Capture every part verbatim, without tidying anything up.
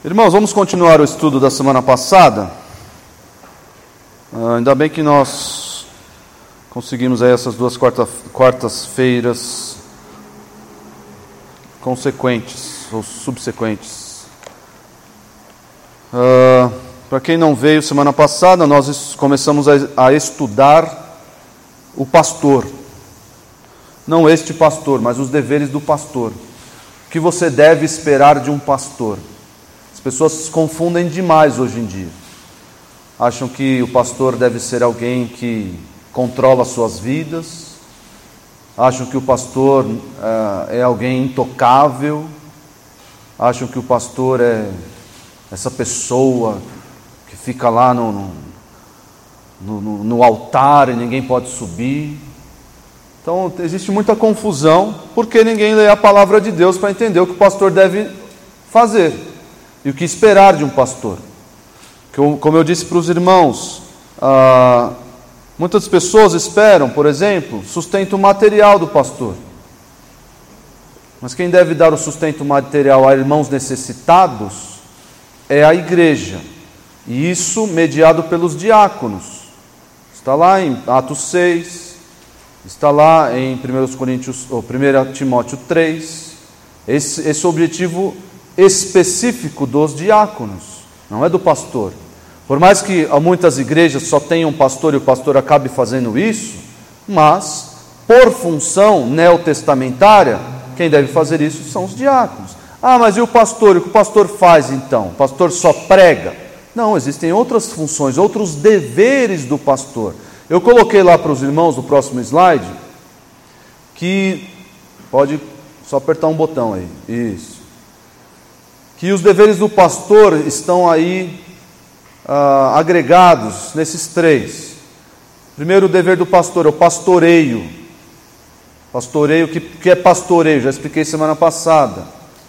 Irmãos, vamos continuar o estudo da semana passada. Ah, ainda bem que nós conseguimos aí essas duas quarta, quartas-feiras consequentes ou subsequentes. Ah, para quem não veio semana passada, nós começamos a, a estudar o pastor. Não este pastor, mas os deveres do pastor. O que você deve esperar de um pastor? As pessoas se confundem demais hoje em dia. Acham que o pastor deve ser alguém que controla suas vidas. Acham que o pastor uh, é alguém intocável. Acham que o pastor é essa pessoa que fica lá no, no, no, no altar e ninguém pode subir. Então existe muita confusão, porque ninguém lê a palavra de Deus para entender o que o pastor deve fazer e o que esperar de um pastor. Como eu disse para os irmãos, ah, muitas pessoas esperam, por exemplo, sustento material do pastor. Mas quem deve dar o sustento material a irmãos necessitados é a igreja, e isso mediado pelos diáconos. Está lá em Atos seis, está lá em primeira Coríntios, ou primeira Timóteo três, esse, esse objetivo específico dos diáconos, não é do pastor. Por mais que muitas igrejas só tenham um pastor e o pastor acabe fazendo isso, mas, por função neotestamentária, quem deve fazer isso são os diáconos. Ah, mas e o pastor? O que o pastor faz então? O pastor só prega? Não, existem outras funções, outros deveres do pastor. Eu coloquei lá para os irmãos, no próximo slide, que, pode só apertar um botão aí, isso, que os deveres do pastor estão aí ah, agregados nesses três. Primeiro, o dever do pastor é o pastoreio. Pastoreio, o que, que é pastoreio? Já expliquei semana passada.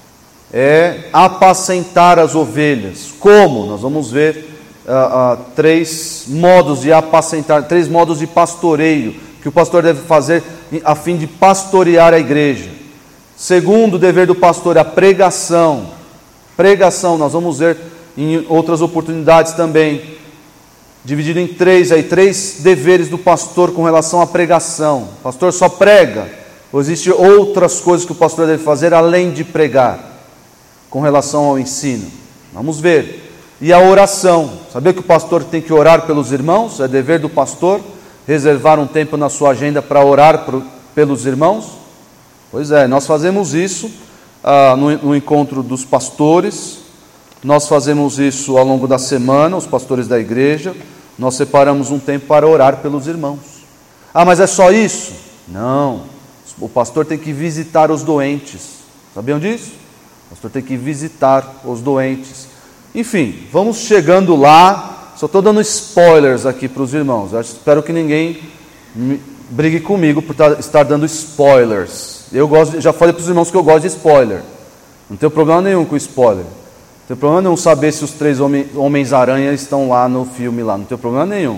É apacentar as ovelhas. Como? Nós vamos ver ah, ah, três modos de apacentar, três modos de pastoreio que o pastor deve fazer a fim de pastorear a igreja. Segundo, o dever do pastor é a pregação. Pregação, nós vamos ver em outras oportunidades também, dividido em três, aí, três deveres do pastor com relação à pregação. O pastor só prega, ou existem outras coisas que o pastor deve fazer além de pregar, com relação ao ensino? Vamos ver. E a oração, saber que o pastor tem que orar pelos irmãos, é dever do pastor, reservar um tempo na sua agenda para orar pro, pelos irmãos? Pois é, nós fazemos isso ah, no, no encontro dos pastores. Nós fazemos isso ao longo da semana, os pastores da igreja. Nós separamos um tempo para orar pelos irmãos. Ah, mas é só isso? Não. O pastor tem que visitar os doentes. Sabiam disso? O pastor tem que visitar os doentes. Enfim, vamos chegando lá. Só estou dando spoilers aqui para os irmãos. Eu espero que ninguém brigue comigo por estar dando spoilers. Eu gosto, já falei para os irmãos que eu gosto de spoiler. Não tenho problema nenhum com spoiler. Não tem problema nenhum saber se os três Homens-Aranha estão lá no filme, lá. Não tem problema nenhum.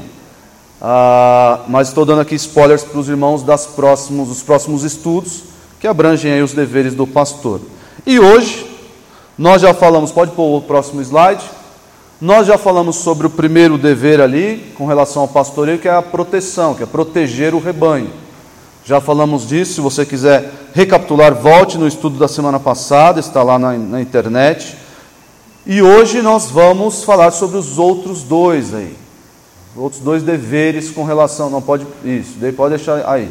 Ah, mas estou dando aqui spoilers para os irmãos das próximos, dos próximos estudos, que abrangem aí os deveres do pastor. E hoje, nós já falamos, pode pôr o próximo slide, nós já falamos sobre o primeiro dever ali, com relação ao pastoreio, que é a proteção, que é proteger o rebanho. Já falamos disso, se você quiser recapitular, volte no estudo da semana passada, está lá na, na internet. E hoje nós vamos falar sobre os outros dois aí. Outros dois deveres com relação... Não, pode... Isso, daí pode deixar aí.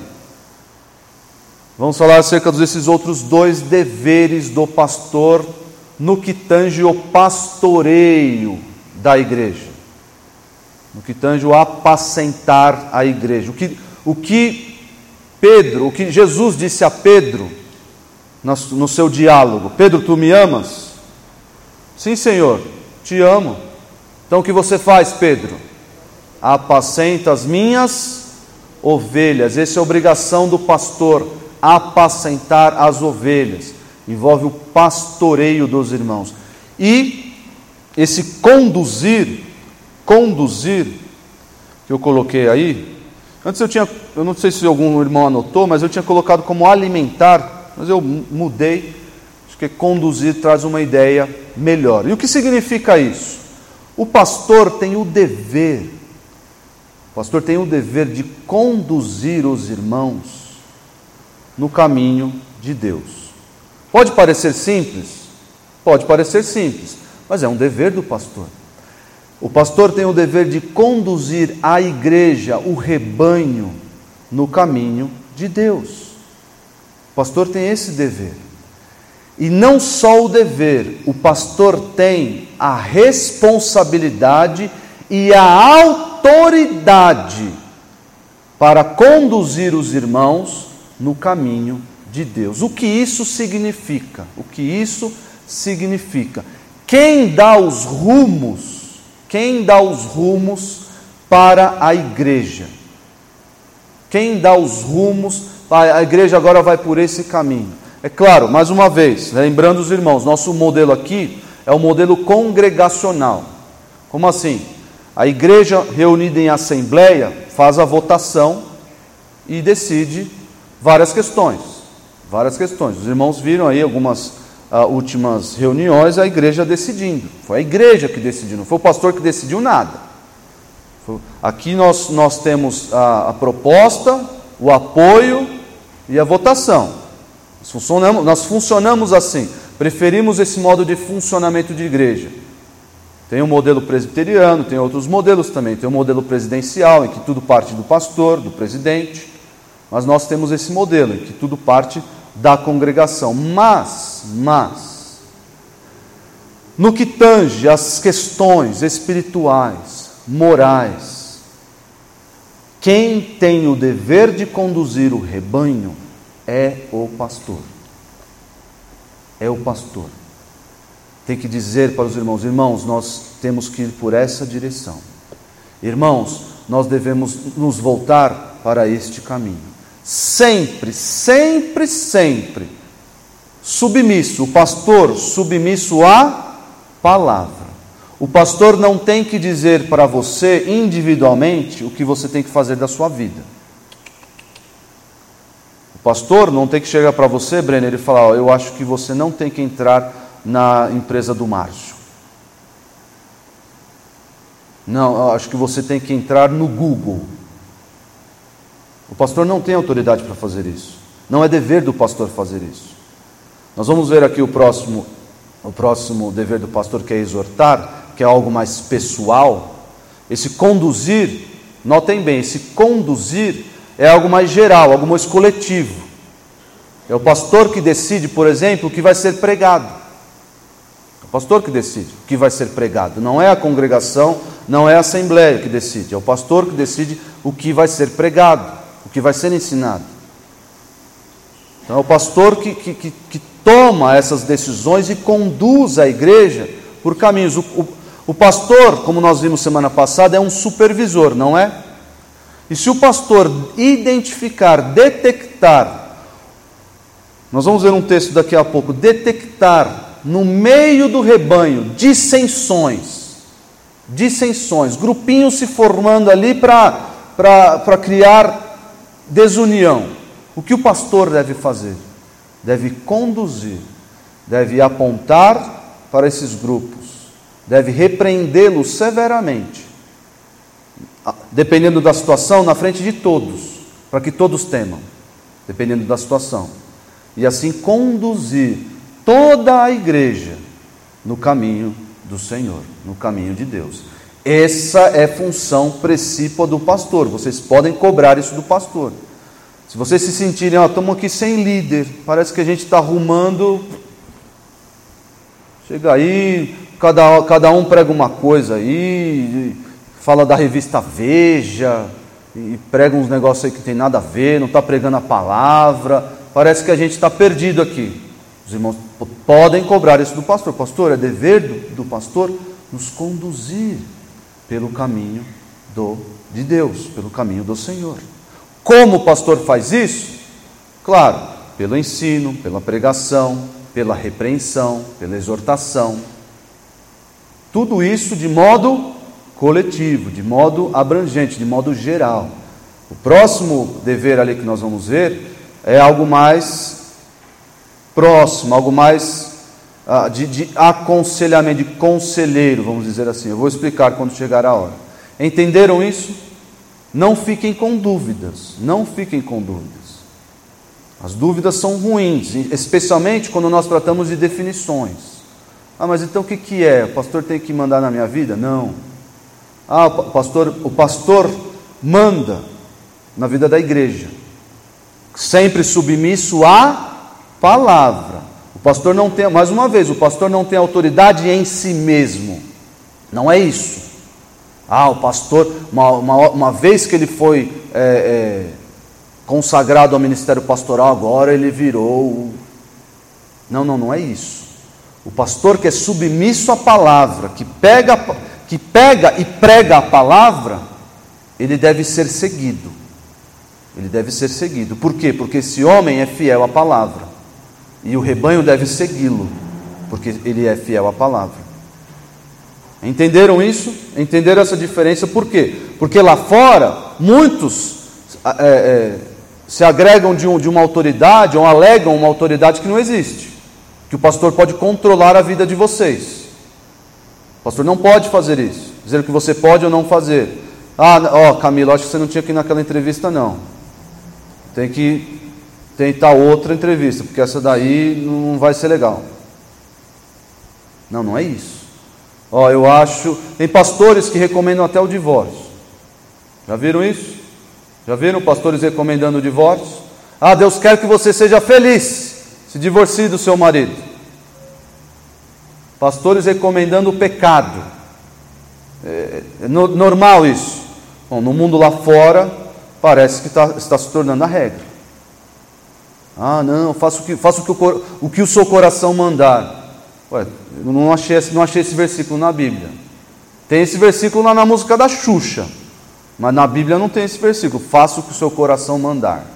Vamos falar acerca desses outros dois deveres do pastor no que tange o pastoreio da igreja. No que tange o apacentar a igreja. O que, o que Pedro, o que Jesus disse a Pedro no, no seu diálogo. Pedro, tu me amas? Sim, Senhor, te amo. Então o que você faz, Pedro? Apacenta as minhas ovelhas. Essa é a obrigação do pastor, apacentar as ovelhas. Envolve o pastoreio dos irmãos. E esse conduzir, conduzir, que eu coloquei aí, antes eu tinha, eu não sei se algum irmão anotou, mas eu tinha colocado como alimentar, mas eu mudei. Acho que conduzir traz uma ideia melhor. E o que significa isso? O pastor tem o dever, o pastor tem o dever de conduzir os irmãos no caminho de Deus. Pode parecer simples? Pode parecer simples, mas é um dever do pastor. O pastor tem o dever de conduzir a igreja, o rebanho, no caminho de Deus. O pastor tem esse dever. E não só o dever, o pastor tem a responsabilidade e a autoridade para conduzir os irmãos no caminho de Deus. O que isso significa? O que isso significa? Quem dá os rumos, quem dá os rumos para a igreja? Quem dá os rumos, a igreja agora vai por esse caminho. É claro, mais uma vez, lembrando os irmãos, nosso modelo aqui é o modelo congregacional. Como assim? A igreja reunida em assembleia faz a votação e decide várias questões. Várias questões. Os irmãos viram aí algumas uh, últimas reuniões, a igreja decidindo. Foi a igreja que decidiu, não foi o pastor que decidiu nada. Foi... Aqui nós, nós temos a, a proposta, o apoio e a votação. Nós funcionamos, nós funcionamos assim, preferimos esse modo de funcionamento de igreja. Tem o modelo presbiteriano, tem outros modelos também, tem o modelo presidencial, em que tudo parte do pastor, do presidente, mas nós temos esse modelo, em que tudo parte da congregação. Mas, mas, no que tange às questões espirituais, morais, quem tem o dever de conduzir o rebanho é o pastor. É o pastor. Tem que dizer para os irmãos: irmãos, nós temos que ir por essa direção. Irmãos, nós devemos nos voltar para este caminho. Sempre, sempre, sempre submisso. O pastor submisso à palavra. O pastor não tem que dizer para você individualmente o que você tem que fazer da sua vida. O pastor não tem que chegar para você, Brenner, e falar: oh, eu acho que você não tem que entrar na empresa do Márcio. Não, eu acho que você tem que entrar no Google. O pastor não tem autoridade para fazer isso. Não é dever do pastor fazer isso. Nós vamos ver aqui o próximo, o próximo dever do pastor, que é exortar, que é algo mais pessoal. Esse conduzir, notem bem, esse conduzir é algo mais geral, algo mais coletivo. É o pastor que decide, por exemplo, o que vai ser pregado. É o pastor que decide o que vai ser pregado. Não é a congregação, não é a assembleia que decide. É o pastor que decide o que vai ser pregado, o que vai ser ensinado. Então é o pastor que, que, que, que toma essas decisões e conduz a igreja por caminhos. O, o, o pastor, como nós vimos semana passada, é um supervisor, não é? E se o pastor identificar, detectar, nós vamos ver um texto daqui a pouco, detectar no meio do rebanho dissensões, dissensões, grupinhos se formando ali para para criar desunião. O que o pastor deve fazer? Deve conduzir, deve apontar para esses grupos, deve repreendê-los severamente, dependendo da situação, na frente de todos, para que todos temam, dependendo da situação, e assim conduzir toda a igreja no caminho do Senhor, no caminho de Deus. Essa é função precípua do pastor. Vocês podem cobrar isso do pastor. Se vocês se sentirem, ó, estamos aqui sem líder, parece que a gente está arrumando, chega aí, cada, cada um prega uma coisa aí, fala da revista Veja, e prega uns negócios aí que tem nada a ver, não está pregando a palavra, parece que a gente está perdido aqui. Os irmãos podem cobrar isso do pastor. Pastor, é dever do, do pastor nos conduzir pelo caminho do, de Deus, pelo caminho do Senhor. Como o pastor faz isso? Claro, pelo ensino, pela pregação, pela repreensão, pela exortação. Tudo isso de modo coletivo, de modo abrangente, de modo geral. O próximo dever ali que nós vamos ver é algo mais próximo, algo mais ah, de, de aconselhamento, de conselheiro, vamos dizer assim. Eu vou explicar quando chegar a hora. Entenderam isso? Não fiquem com dúvidas, não fiquem com dúvidas. As dúvidas são ruins, especialmente quando nós tratamos de definições. Ah, mas então o que, que é? O pastor tem que mandar na minha vida? Não. Ah, o pastor, o pastor manda na vida da igreja, sempre submisso à palavra. O pastor não tem, mais uma vez, o pastor não tem autoridade em si mesmo. Não é isso. Ah, o pastor, uma, uma, uma vez que ele foi é, é, consagrado ao ministério pastoral, agora ele virou... Não, não, não é isso. O pastor que é submisso à palavra, que pega, que pega e prega a palavra, ele deve ser seguido. Ele deve ser seguido. Por quê? Porque esse homem é fiel à palavra. E o rebanho deve segui-lo, porque ele é fiel à palavra. Entenderam isso? Entenderam essa diferença? Por quê? Porque lá fora, muitos é, é, se agregam de, um, de uma autoridade, ou alegam uma autoridade que não existe. Que o pastor pode controlar a vida de vocês. O pastor não pode fazer isso. Dizer o que você pode ou não fazer. Ah, ó, Camila, acho que você não tinha que ir naquela entrevista, não. Tem que tentar outra entrevista, porque essa daí não vai ser legal. Não, não é isso. Ó, eu acho... Tem pastores que recomendam até o divórcio. Já viram isso? Já viram pastores recomendando o divórcio? Ah, Deus quer que você seja feliz. Se divorcie do seu marido. Pastores recomendando o pecado. É, é normal isso. Bom, no mundo lá fora, parece que tá, está se tornando a regra. Ah, não, faça o que, faça o, que o, o que o seu coração mandar. Ué, eu não achei, não achei esse versículo na Bíblia. Tem esse versículo lá na música da Xuxa, mas na Bíblia não tem esse versículo. Faça o que o seu coração mandar.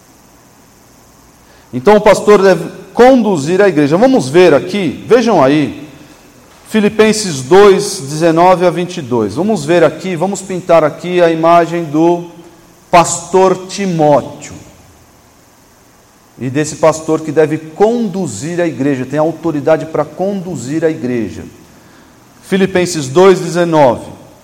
Então o pastor deve conduzir a igreja. Vamos ver aqui, vejam aí, Filipenses dois, dezenove a vinte e dois. Vamos ver aqui, vamos pintar aqui a imagem do pastor Timóteo. E desse pastor que deve conduzir a igreja, tem autoridade para conduzir a igreja. Filipenses dois, dezenove.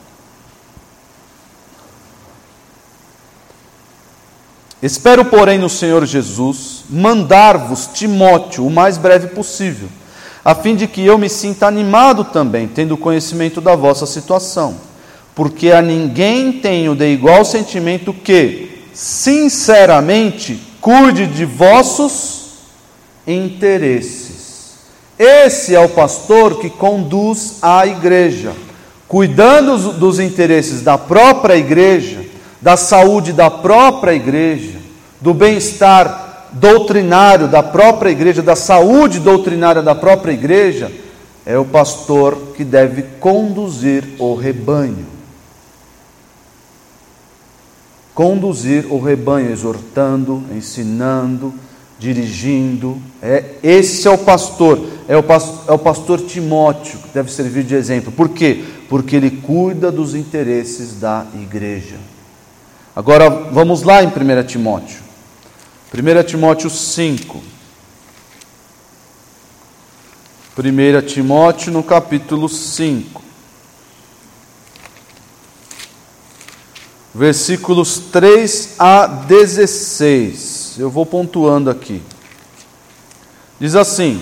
Espero, porém, no Senhor Jesus, mandar-vos Timóteo o mais breve possível, a fim de que eu me sinta animado também, tendo conhecimento da vossa situação. Porque a ninguém tenho de igual sentimento que, sinceramente, cuide de vossos interesses. Esse é o pastor que conduz a igreja, cuidando dos interesses da própria igreja, da saúde da própria igreja, do bem-estar doutrinário da própria igreja, da saúde doutrinária da própria igreja, é o pastor que deve conduzir o rebanho. Conduzir o rebanho, exortando, ensinando, dirigindo. É, esse é o pastor, é o pastor, é o pastor Timóteo, que deve servir de exemplo. Por quê? Porque ele cuida dos interesses da igreja. Agora vamos lá em primeira Timóteo. primeira Timóteo cinco. primeira Timóteo no capítulo cinco. Versículos três a dezesseis. Eu vou pontuando aqui. Diz assim: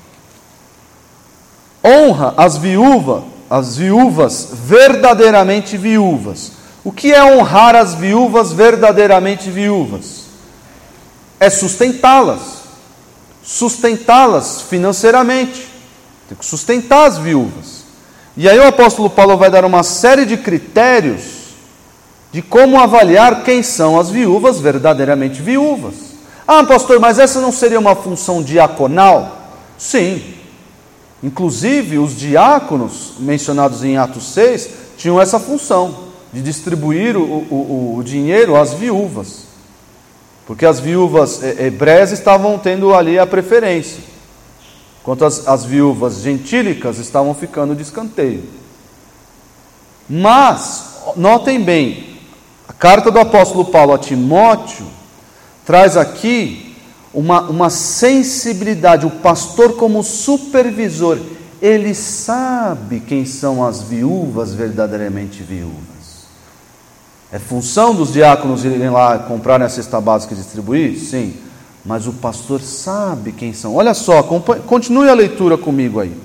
honra as viúvas, as viúvas verdadeiramente viúvas. O que é honrar as viúvas verdadeiramente viúvas? É sustentá-las. Sustentá-las financeiramente. Tem que sustentar as viúvas. E aí o apóstolo Paulo vai dar uma série de critérios de como avaliar quem são as viúvas verdadeiramente viúvas. Ah, pastor, mas essa não seria uma função diaconal? Sim. Inclusive, os diáconos, mencionados em Atos seis, tinham essa função, de distribuir o, o, o dinheiro às viúvas. Porque as viúvas hebreias estavam tendo ali a preferência, enquanto as, as viúvas gentílicas estavam ficando de escanteio. Mas, notem bem, a carta do apóstolo Paulo a Timóteo traz aqui uma, uma sensibilidade. O pastor, como supervisor, ele sabe quem são as viúvas verdadeiramente viúvas. É função dos diáconos irem lá comprarem a cesta básica e distribuir? Sim. Mas o pastor sabe quem são. Olha só, continue a leitura comigo aí.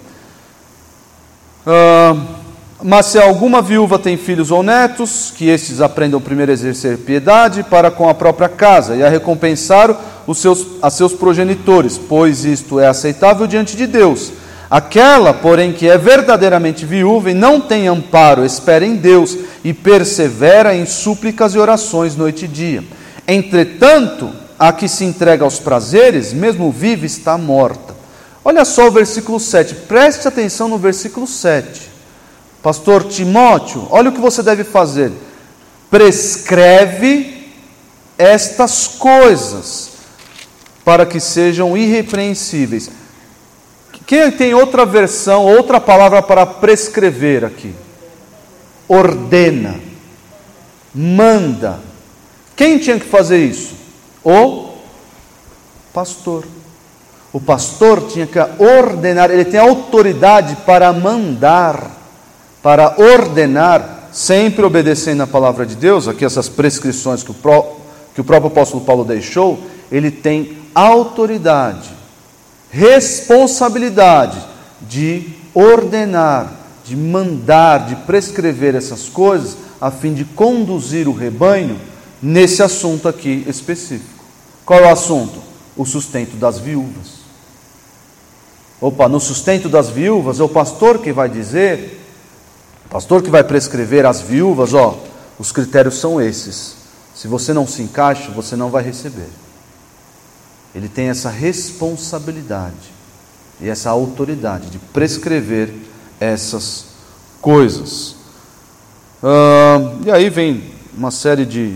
Ah, mas se alguma viúva tem filhos ou netos, que estes aprendam primeiro a exercer piedade para com a própria casa e a recompensar os seus, a seus progenitores, pois isto é aceitável diante de Deus. Aquela, porém, que é verdadeiramente viúva e não tem amparo, espera em Deus e persevera em súplicas e orações noite e dia. Entretanto, a que se entrega aos prazeres, mesmo viva, está morta. Olha só o versículo sete, preste atenção no versículo sete. Pastor Timóteo, olha o que você deve fazer. Prescreve estas coisas, para que sejam irrepreensíveis. Quem tem outra versão, outra palavra para prescrever aqui? Ordena, manda. Quem tinha que fazer isso? O pastor. O pastor tinha que ordenar, ele tem autoridade para mandar, para ordenar, sempre obedecendo a palavra de Deus. Aqui essas prescrições que o, pró, que o próprio apóstolo Paulo deixou, ele tem autoridade, responsabilidade de ordenar, de mandar, de prescrever essas coisas, a fim de conduzir o rebanho nesse assunto aqui específico. Qual é o assunto? O sustento das viúvas. Opa, no sustento das viúvas é o pastor que vai dizer, o pastor que vai prescrever às viúvas, ó, os critérios são esses. Se você não se encaixa, você não vai receber. Ele tem essa responsabilidade e essa autoridade de prescrever essas coisas. Ah, e aí vem uma série de,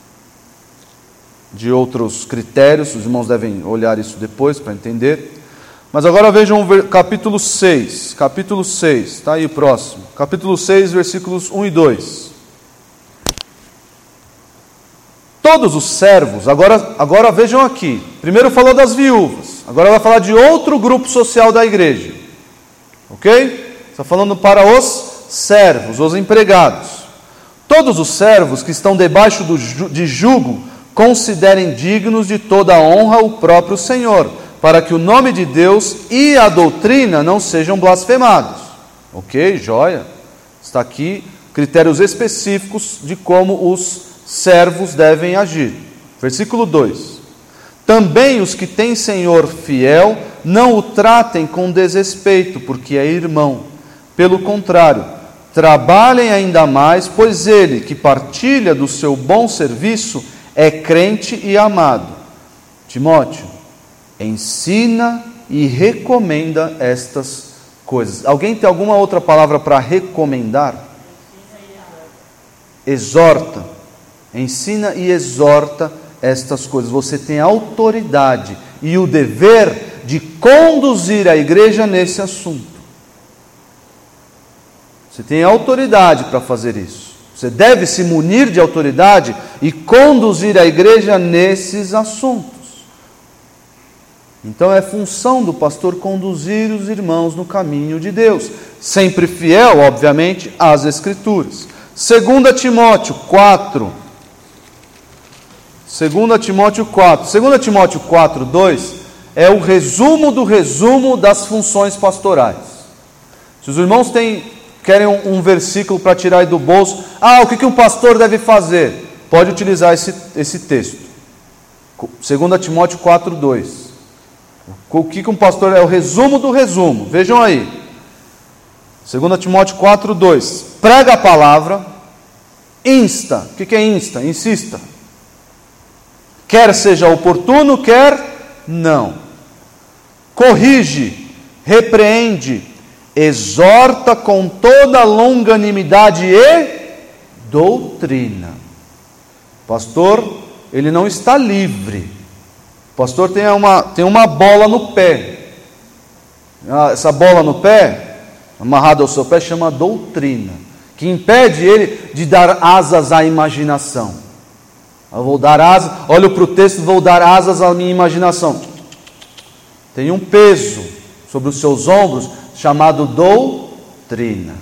de outros critérios, os irmãos devem olhar isso depois para entender. Mas agora vejam o capítulo seis, capítulo seis, está aí o próximo. Capítulo seis, versículos um e dois. Todos os servos, agora, agora vejam aqui, primeiro falou das viúvas, agora vai falar de outro grupo social da igreja, ok? Está falando para os servos, os empregados. Todos os servos que estão debaixo do, de jugo, considerem dignos de toda a honra o próprio Senhor, para que o nome de Deus e a doutrina não sejam blasfemados. Ok, joia. Está aqui critérios específicos de como os servos devem agir. Versículo dois. Também os que têm senhor fiel, não o tratem com desrespeito, porque é irmão. Pelo contrário, trabalhem ainda mais, pois ele, que partilha do seu bom serviço, é crente e amado. Timóteo, ensina e recomenda estas coisas. Alguém tem alguma outra palavra para recomendar? Exorta. Ensina e exorta estas coisas. Você tem a autoridade e o dever de conduzir a igreja nesse assunto. Você tem autoridade para fazer isso. Você deve se munir de autoridade e conduzir a igreja nesses assuntos. Então é função do pastor conduzir os irmãos no caminho de Deus, sempre fiel, obviamente, às Escrituras. Segunda Timóteo quatro. Segunda Timóteo quatro. Segunda Timóteo quatro, dois é o resumo do resumo das funções pastorais. Se os irmãos têm, querem um, um versículo para tirar aí do bolso, ah, o que, que um pastor deve fazer? Pode utilizar esse, esse texto. Segunda Timóteo quatro, dois. O que, que um pastor é? O resumo do resumo. Vejam aí. Segunda Timóteo quatro, dois. Prega a palavra, insta. O que, que é insta? Insista. Quer seja oportuno, quer não. Corrige, repreende, exorta com toda longanimidade e doutrina. Pastor, ele não está livre. O pastor tem uma, tem uma bola no pé. Essa bola no pé, amarrada ao seu pé, chama doutrina, que impede ele de dar asas à imaginação. Eu vou dar asas, olho para o texto, vou dar asas à minha imaginação. Tem um peso sobre os seus ombros chamado doutrina.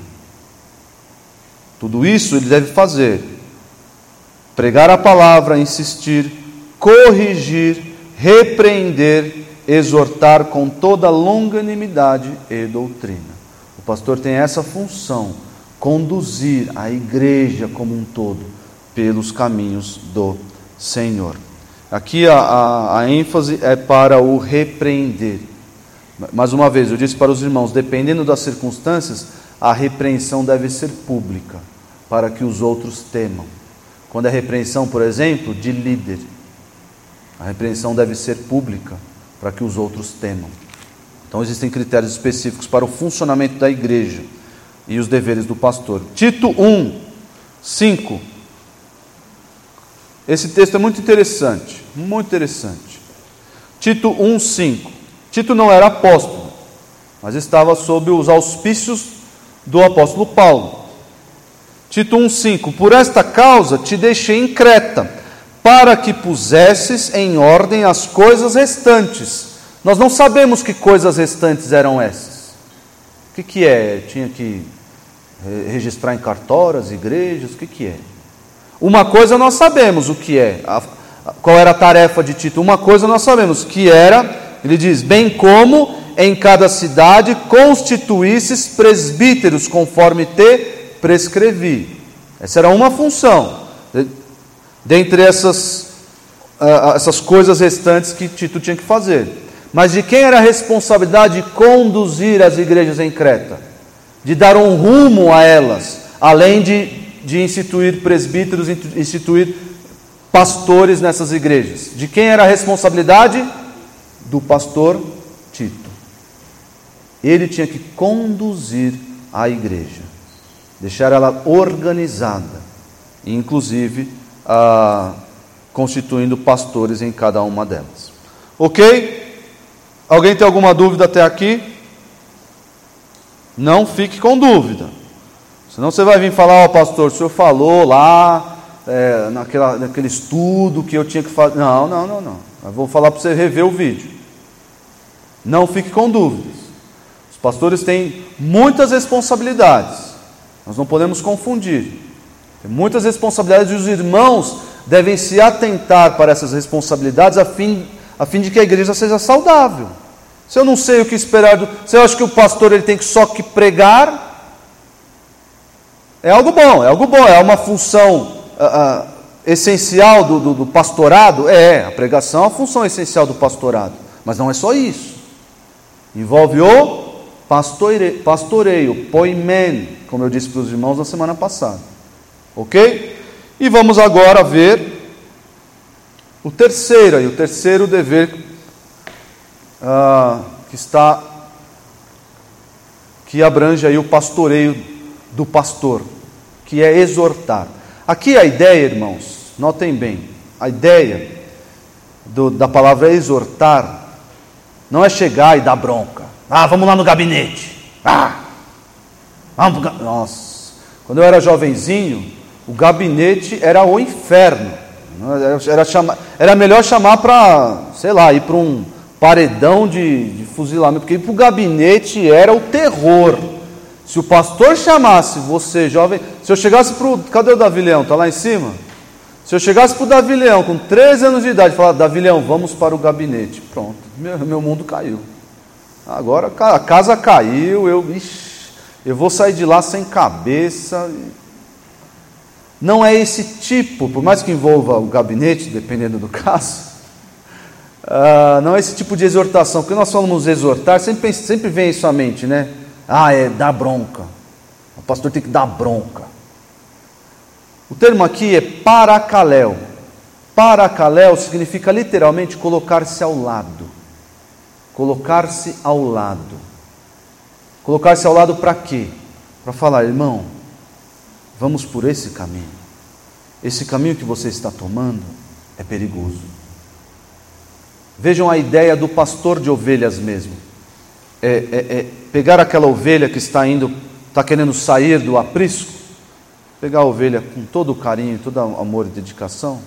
Tudo isso ele deve fazer. Pregar a palavra, insistir, corrigir, repreender, exortar com toda longanimidade e doutrina. O pastor tem essa função, conduzir a igreja como um todo pelos caminhos do Senhor. Aqui a, a, a ênfase é para o repreender. Mais uma vez, eu disse para os irmãos, dependendo das circunstâncias, a repreensão deve ser pública, para que os outros temam. Quando é repreensão, por exemplo, de líder, a repreensão deve ser pública, para que os outros temam. Então existem critérios específicos para o funcionamento da igreja e os deveres do pastor. Tito um, cinco. Esse texto é muito interessante, muito interessante. Tito um, cinco. Tito não era apóstolo, mas estava sob os auspícios do apóstolo Paulo. Tito um, cinco. Por esta causa te deixei em Creta, para que pusesses em ordem as coisas restantes. Nós não sabemos que coisas restantes eram essas. O que, que é? Tinha que registrar em cartórias, igrejas, o que, que é? Uma coisa nós sabemos o que é. A, qual era a tarefa de Tito? Uma coisa nós sabemos, que era, ele diz, bem como em cada cidade constituísses presbíteros, conforme te prescrevi. Essa era uma função, dentre essas, uh, essas coisas restantes que Tito tinha que fazer. Mas de quem era a responsabilidade de conduzir as igrejas em Creta? De dar um rumo a elas, além de, de instituir presbíteros, instituir pastores nessas igrejas. De quem era a responsabilidade? Do pastor Tito. Ele tinha que conduzir a igreja, deixar ela organizada, inclusive ah, constituindo pastores em cada uma delas. Ok? Alguém tem alguma dúvida até aqui? Não fique com dúvida. Senão você vai vir falar, ó, pastor, o senhor falou lá, é, naquela, naquele estudo que eu tinha que fazer. Não, não, não, não. Eu vou falar para você rever o vídeo. Não fique com dúvidas. Os pastores têm muitas responsabilidades. Nós não podemos confundir. Tem muitas responsabilidades e os irmãos devem se atentar para essas responsabilidades a fim, a fim de que a igreja seja saudável. Se eu não sei o que esperar, do, se eu acho que o pastor ele tem que só que pregar, é algo bom, é algo bom, é uma função uh, uh, essencial do, do, do pastorado. É, a pregação é uma função essencial do pastorado, mas não é só isso. Envolve o pastoreio, pastoreio poimen, como eu disse para os irmãos na semana passada. Ok? E vamos agora ver o terceiro, e o terceiro dever uh, que está, que abrange aí o pastoreio do pastor, que é exortar. Aqui a ideia, irmãos, notem bem, a ideia do, da palavra exortar não é chegar e dar bronca. Ah, vamos lá no gabinete. Ah, vamos pro ga... Nossa, quando eu era jovenzinho, o gabinete era o inferno. Era, era, chama... era melhor chamar para, sei lá, ir para um paredão de, de fuzilamento, porque ir para o gabinete era o terror. Se o pastor chamasse você, jovem, se eu chegasse para o... Cadê o Davi Leão? Está lá em cima? Se eu chegasse para o Davi Leão com treze anos de idade e falar, Davi Leão, vamos para o gabinete. Pronto, meu, meu mundo caiu. Agora a casa caiu, eu, ixi, eu vou sair de lá sem cabeça. Não é esse tipo, por mais que envolva o gabinete, dependendo do caso, uh, não é esse tipo de exortação, porque nós falamos exortar, sempre, sempre vem isso à mente, né? Ah, é dar bronca. O pastor tem que dar bronca. O termo aqui é paracaléu. Paracaléu significa literalmente colocar-se ao lado. Colocar-se ao lado. Colocar-se ao lado para quê? Para falar, irmão, vamos por esse caminho. Esse caminho que você está tomando é perigoso. Vejam a ideia do pastor de ovelhas mesmo. É, é, é pegar aquela ovelha que está indo, está querendo sair do aprisco, pegar a ovelha com todo o carinho, todo o amor e dedicação,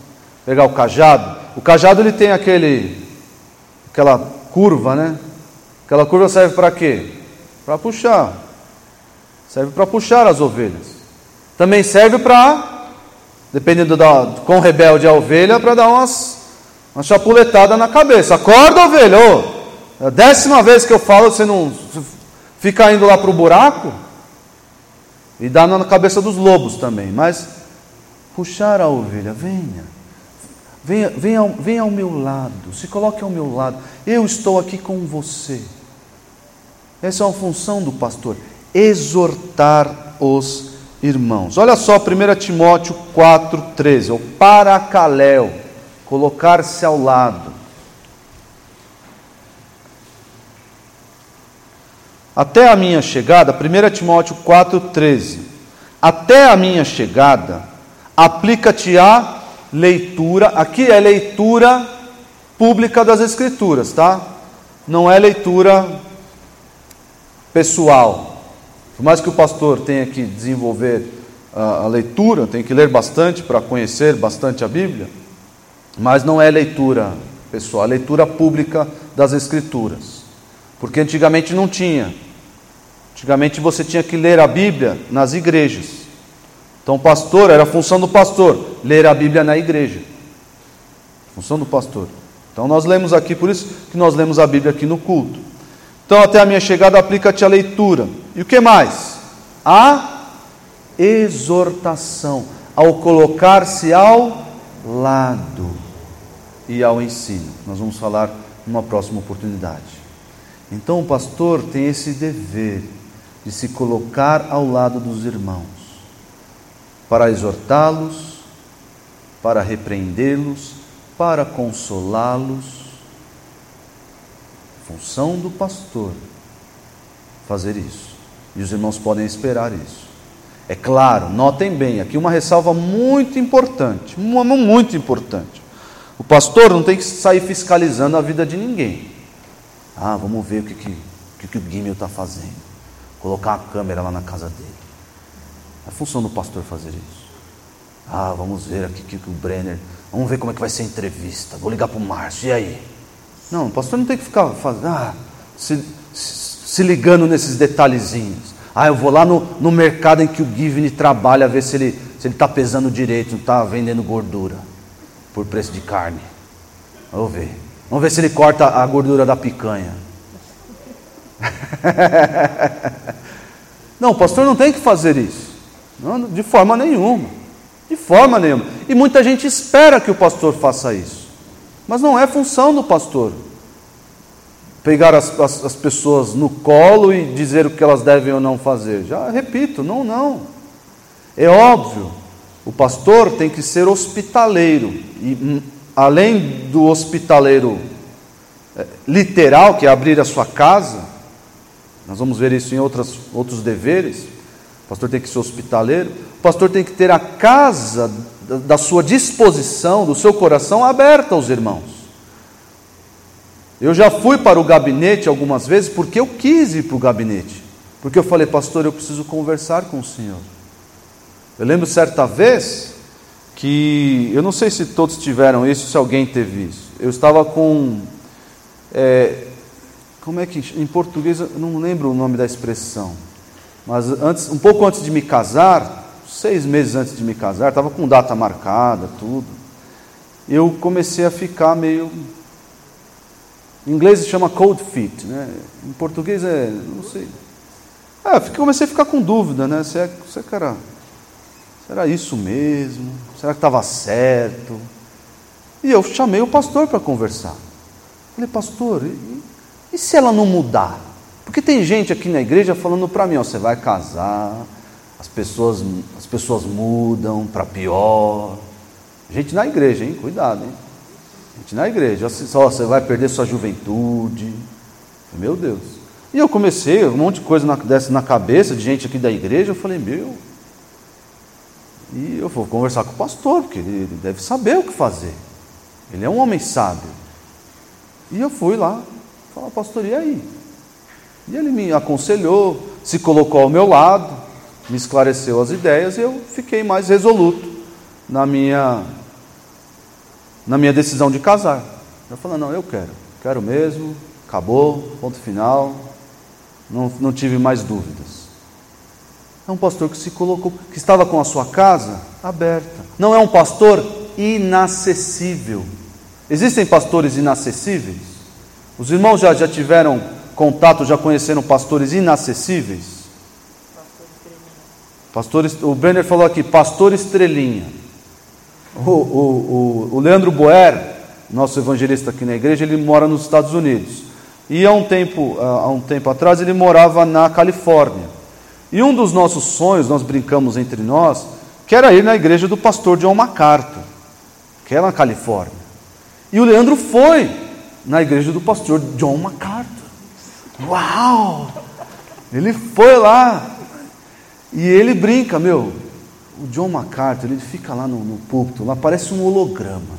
Pegar o cajado. O cajado ele tem aquele, aquela curva, né? Aquela curva serve para quê? Para puxar. Serve para puxar as ovelhas. Também serve para, dependendo da quão rebelde é a ovelha, para dar umas, uma chapuletada na cabeça. Acorda, ovelha! Ô, é a décima vez que eu falo, você não fica indo lá para o buraco. E dá na cabeça dos lobos também. Mas puxar a ovelha, venha. Venha, venha, ao, venha ao meu lado, se coloque ao meu lado. Eu estou aqui com você. Essa é uma função do pastor. Exortar os irmãos. Olha só, primeiro Timóteo quatro, treze. O paracaléu, colocar-se ao lado. Até a minha chegada, primeiro Timóteo quatro, treze. Até a minha chegada, aplica-te a leitura. Aqui é leitura pública das Escrituras, tá? Não é leitura pessoal. Por mais que o pastor tenha que desenvolver a, a leitura, tem que ler bastante para conhecer bastante a Bíblia, mas não é leitura pessoal, é leitura pública das Escrituras. Porque antigamente não tinha. Antigamente você tinha que ler a Bíblia nas igrejas. Então o pastor, era a função do pastor, ler a Bíblia na igreja. Função do pastor. Então nós lemos aqui, por isso que nós lemos a Bíblia aqui no culto. Então até a minha chegada aplica-te a leitura. E o que mais? A exortação, ao colocar-se ao lado e ao ensino. Nós vamos falar numa próxima oportunidade. Então o pastor tem esse dever de se colocar ao lado dos irmãos, para exortá-los, para repreendê-los, para consolá-los. Função do pastor fazer isso. E os irmãos podem esperar isso. É claro, notem bem, aqui uma ressalva muito importante, uma muito importante. O pastor não tem que sair fiscalizando a vida de ninguém. Ah, vamos ver o que, que, o, que o Guimel está fazendo. Colocar a câmera lá na casa dele. É a função do pastor fazer isso. Ah, vamos ver aqui que o Brenner, vamos ver como é que vai ser a entrevista. Vou ligar para o Márcio, e aí? Não, o pastor não tem que ficar fazendo, ah, se, se, se ligando nesses detalhezinhos. Ah, eu vou lá no, no mercado em que o Givney trabalha, ver se ele se ele está pesando direito, não está vendendo gordura por preço de carne. Vamos ver. Vamos ver se ele corta a gordura da picanha. Não, o pastor não tem que fazer isso. Não, de forma nenhuma. De forma nenhuma. E muita gente espera que o pastor faça isso. Mas não é função do pastor pegar as, as, as pessoas no colo e dizer o que elas devem ou não fazer. Já repito, não, não. É óbvio, o pastor tem que ser hospitaleiro. E além do hospitaleiro é, literal, que é abrir a sua casa, nós vamos ver isso em outras, outros deveres. O pastor tem que ser hospitaleiro. O pastor tem que ter a casa da, da sua disposição, do seu coração aberta aos irmãos. Eu já fui para o gabinete algumas vezes porque eu quis ir para o gabinete. Porque eu falei, pastor, eu preciso conversar com o senhor. Eu lembro certa vez que, eu não sei se todos tiveram isso, se alguém teve isso. Eu estava com, é, como é que, em português, eu não lembro o nome da expressão. Mas antes, um pouco antes de me casar, seis meses antes de me casar, estava com data marcada, tudo. Eu comecei a ficar meio... Em inglês se chama cold feet, né? Em português é, não sei. Ah, eu comecei a ficar com dúvida, né? Será, será, será isso mesmo? Será que estava certo? E eu chamei o pastor para conversar. Falei, pastor, e, e se ela não mudar? Porque tem gente aqui na igreja falando para mim, ó, você vai casar, as pessoas, as pessoas mudam para pior. Gente na igreja, hein? Cuidado, hein? Gente na igreja, só você vai perder sua juventude. Meu Deus. E eu comecei, um monte de coisa na, dessa na cabeça de gente aqui da igreja. Eu falei, meu. E eu vou conversar com o pastor, porque ele, ele deve saber o que fazer. Ele é um homem sábio. E eu fui lá, falar, pastor, e aí? E ele me aconselhou, se colocou ao meu lado, me esclareceu as ideias, e eu fiquei mais resoluto na minha... na minha decisão de casar. Eu falei, não, eu quero, quero mesmo, acabou, ponto final, não, não tive mais dúvidas. É um pastor que se colocou, que estava com a sua casa aberta. Não é um pastor inacessível. Existem pastores inacessíveis? Os irmãos já, já tiveram contato, já conheceram pastores inacessíveis? Pastores, o Brenner falou aqui, pastor estrelinha. O, o, o, o Leandro Boer, nosso evangelista aqui na igreja, ele mora nos Estados Unidos. E há um tempo, há um tempo atrás ele morava na Califórnia. E um dos nossos sonhos, nós brincamos entre nós, que era ir na igreja do pastor John MacArthur, que é na Califórnia. E o Leandro foi na igreja do pastor John MacArthur. Uau! Ele foi lá. E ele brinca, meu, o John MacArthur, ele fica lá no, no púlpito, lá parece um holograma.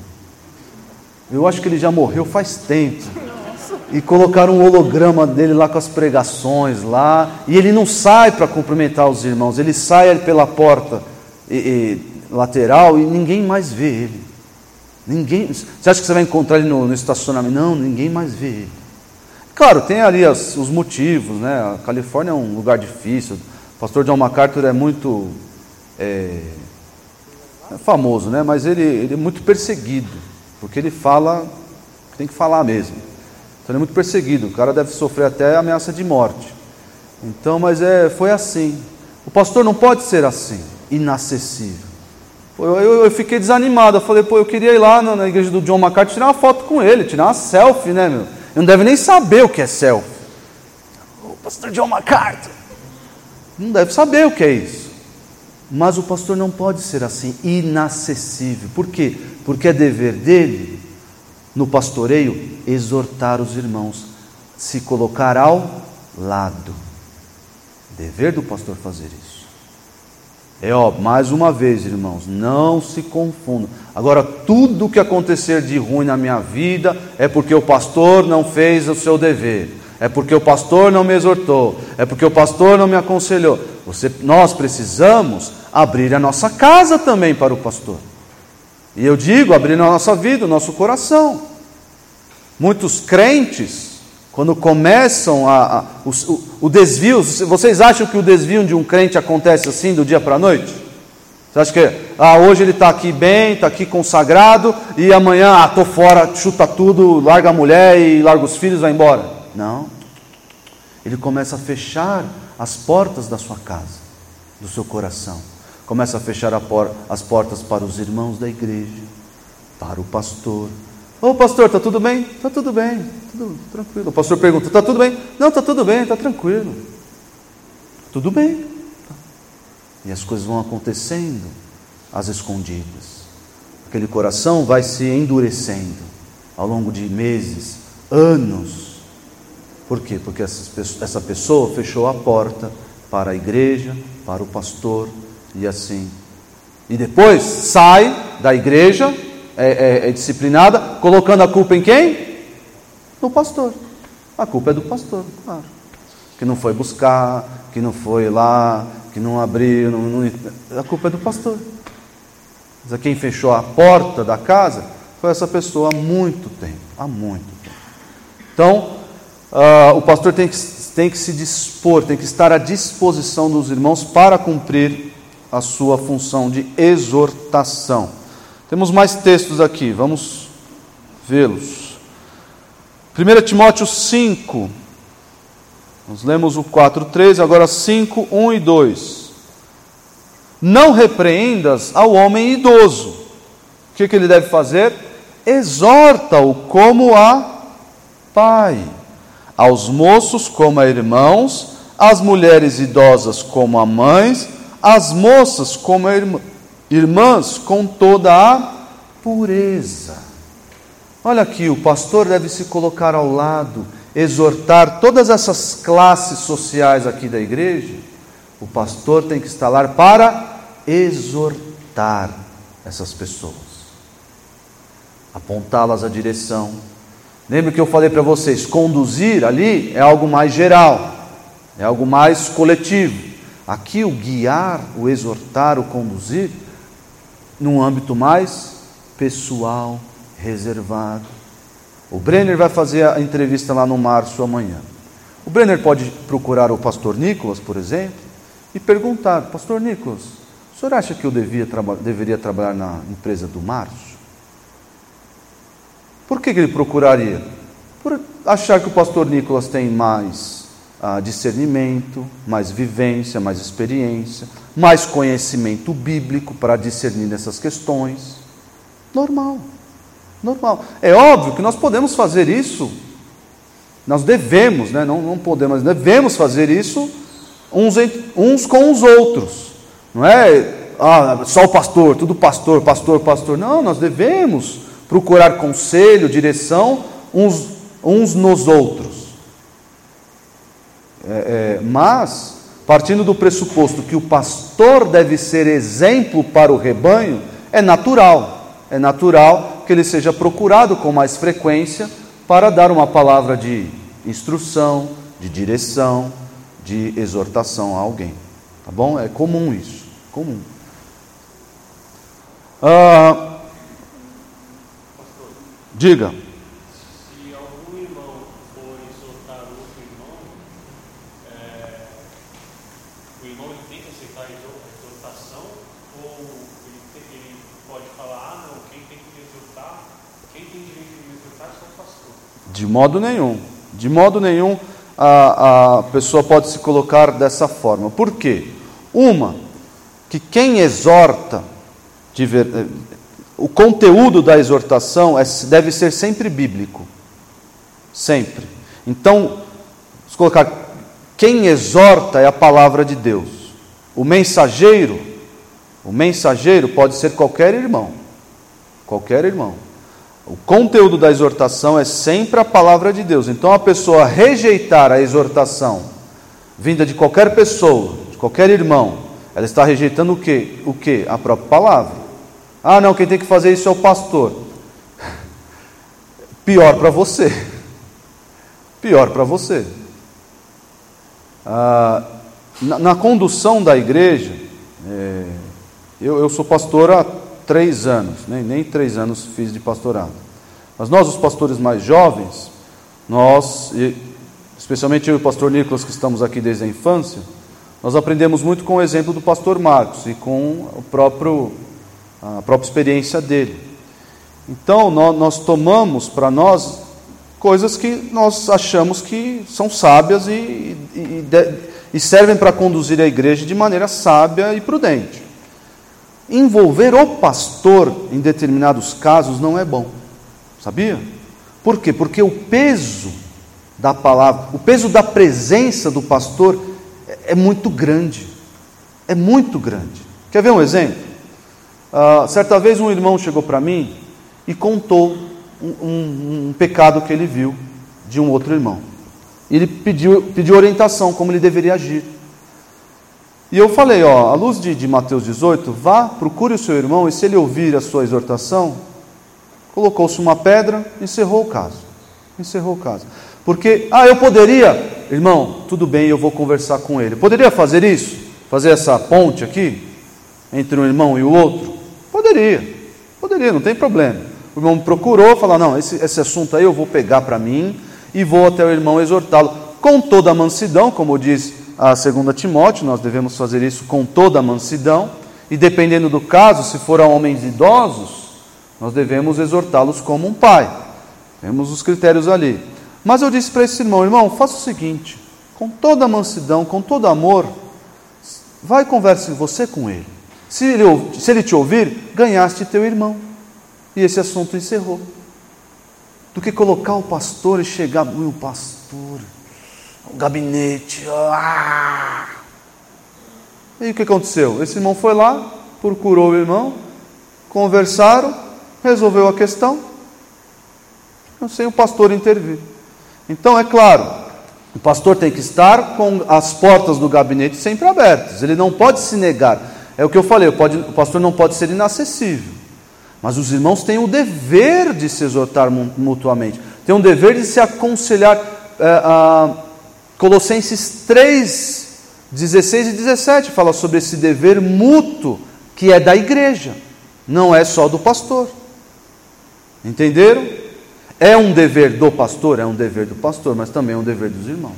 Eu acho que ele já morreu faz tempo. E colocaram um holograma dele lá com as pregações lá, e ele não sai para cumprimentar os irmãos, ele sai pela porta e, e, lateral e ninguém mais vê ele. Ninguém, você acha que você vai encontrar ele no, no estacionamento? Não, ninguém mais vê ele. Claro, tem ali as, os motivos, né? A Califórnia é um lugar difícil. O pastor John MacArthur é muito é, é famoso, né? Mas ele, ele é muito perseguido, porque ele fala, tem que falar mesmo. Então ele é muito perseguido, o cara deve sofrer até ameaça de morte. Então, mas é, foi assim. O pastor não pode ser assim, inacessível. Eu, eu, eu fiquei desanimado, eu falei, pô, eu queria ir lá na, na igreja do John MacArthur tirar uma foto com ele, tirar uma selfie, né, meu? Ele não deve nem saber o que é selfie. O pastor John MacArthur não deve saber o que é isso. Mas o pastor não pode ser assim, inacessível. Por quê? Porque é dever dele, no pastoreio, exortar os irmãos, se colocar ao lado. Dever do pastor fazer isso. É óbvio, mais uma vez, irmãos, não se confundam. Agora, tudo que acontecer de ruim na minha vida é porque o pastor não fez o seu dever, é porque o pastor não me exortou, é porque o pastor não me aconselhou. Você, nós precisamos abrir a nossa casa também para o pastor. E eu digo, abrir a nossa vida, o nosso coração. Muitos crentes, quando começam a, a, o, o desvio, vocês acham que o desvio de um crente acontece assim, do dia para a noite? Você acha que ah, hoje ele está aqui bem, está aqui consagrado, e amanhã, ah, estou fora, chuta tudo, larga a mulher e larga os filhos e vai embora? Não. Ele começa a fechar as portas da sua casa, do seu coração. Começa a fechar a por, as portas para os irmãos da igreja, para o pastor. Ô pastor, está tudo bem? Está tudo bem, tudo tranquilo. O pastor pergunta, está tudo bem? Não, está tudo bem, está tranquilo. Tudo bem. E as coisas vão acontecendo às escondidas. Aquele coração vai se endurecendo ao longo de meses, anos. Por quê? Porque essa pessoa fechou a porta para a igreja, para o pastor, e assim. E depois sai da igreja, É, é, é disciplinada, colocando a culpa em quem? No pastor. A culpa é do pastor, claro. Que não foi buscar, que não foi lá, que não abriu, não, não... a culpa é do pastor. Mas quem fechou a porta da casa foi essa pessoa há muito tempo, há muito tempo. Então, uh, o pastor tem que, tem que se dispor, tem que estar à disposição dos irmãos para cumprir a sua função de exortação. Temos mais textos aqui, vamos vê-los. primeiro Timóteo cinco, nós lemos o quatro, treze, agora cinco, um e dois. Não repreendas ao homem idoso. O que, que ele deve fazer? Exorta-o como a pai, aos moços como a irmãos, às mulheres idosas como a mães, às moças como a irmã. Irmãs, com toda a pureza. Olha aqui, o pastor deve se colocar ao lado, exortar todas essas classes sociais aqui da igreja. O pastor tem que estar lá para exortar essas pessoas, apontá-las à direção. Lembra que eu falei para vocês, conduzir ali é algo mais geral, é algo mais coletivo. Aqui o guiar, o exortar, o conduzir, num âmbito mais pessoal, reservado. O Brenner vai fazer a entrevista lá no Márcio amanhã. O Brenner pode procurar o pastor Nicolas, por exemplo, e perguntar: pastor Nicolas, o senhor acha que eu devia traba- deveria trabalhar na empresa do Márcio? Por que que ele procuraria? Por achar que o pastor Nicolas tem mais ah, discernimento, mais vivência, mais experiência, mais conhecimento bíblico para discernir nessas questões. Normal, normal. É óbvio que nós podemos fazer isso, nós devemos, né? não, não podemos, mas devemos fazer isso uns, uns com os outros. Não é ah, só o pastor, tudo pastor, pastor, pastor. Não, nós devemos procurar conselho, direção, uns, uns nos outros. É, é, mas, partindo do pressuposto que o pastor deve ser exemplo para o rebanho, é natural, é natural que ele seja procurado com mais frequência para dar uma palavra de instrução, de direção, de exortação a alguém. Tá bom? É comum isso, comum. Ah, diga. Se algum irmão for exortar outro irmão, é, o irmão ele tem que aceitar a exortação, ou ele, tem, ele pode falar: ah, não, quem tem que me exortar, quem tem direito de me exortar é só o pastor? De modo nenhum, de modo nenhum a, a pessoa pode se colocar dessa forma. Por quê? Uma, que quem exorta, de ver, o conteúdo da exortação é, deve ser sempre bíblico, sempre. Então, se colocar, quem exorta é a palavra de Deus. O mensageiro, o mensageiro pode ser qualquer irmão, qualquer irmão. O conteúdo da exortação é sempre a palavra de Deus. Então, a pessoa rejeitar a exortação vinda de qualquer pessoa, de qualquer irmão, ela está rejeitando o quê? O quê? A própria palavra. Ah, não, quem tem que fazer isso é o pastor. Pior para você. Pior para você. Ah, na, na condução da igreja, é, eu, eu sou pastor há três anos, nem, nem três anos fiz de pastorado. Mas nós, os pastores mais jovens, nós, especialmente eu e o pastor Nicolas, que estamos aqui desde a infância, nós aprendemos muito com o exemplo do pastor Marcos e com o próprio, a própria experiência dele. Então, nós, nós tomamos para nós coisas que nós achamos que são sábias e, e, e servem para conduzir a igreja de maneira sábia e prudente. Envolver o pastor em determinados casos não é bom, sabia? Por quê? Porque o peso da palavra, o peso da presença do pastor é muito grande, é muito grande. Quer ver um exemplo? Uh, certa vez um irmão chegou para mim e contou um, um, um pecado que ele viu de um outro irmão. Ele pediu, pediu orientação, como ele deveria agir. E eu falei, ó, à luz de, de Mateus dezoito, vá, procure o seu irmão, e se ele ouvir a sua exortação, colocou-se uma pedra, encerrou o caso. Encerrou o caso. Porque, ah, eu poderia, irmão, tudo bem, eu vou conversar com ele. Poderia fazer isso? Fazer essa ponte aqui, entre um irmão e o outro? Poderia, poderia, não tem problema. O irmão me procurou, falou, não, esse, esse assunto aí eu vou pegar para mim, e vou até o irmão exortá-lo, com toda a mansidão, como diz a segunda Timóteo, nós devemos fazer isso com toda a mansidão, e dependendo do caso, se for a homens idosos, nós devemos exortá-los como um pai. Temos os critérios ali. Mas eu disse para esse irmão, irmão, faça o seguinte, com toda a mansidão, com todo amor, vai e converse você com ele. Se ele, se ele te ouvir, ganhaste teu irmão. E esse assunto encerrou. Do que colocar o pastor e chegar, o pastor, o gabinete, ah! E o que aconteceu? Esse irmão foi lá, procurou o irmão, conversaram, resolveu a questão, sem o pastor intervir. Então, é claro, o pastor tem que estar com as portas do gabinete sempre abertas, ele não pode se negar. É o que eu falei, pode, o pastor não pode ser inacessível, mas os irmãos têm o dever de se exortar mutuamente, têm o dever de se aconselhar. É, a Colossenses três, dezesseis e dezessete fala sobre esse dever mútuo que é da igreja, não é só do pastor. Entenderam? É um dever do pastor? É um dever do pastor, mas também é um dever dos irmãos.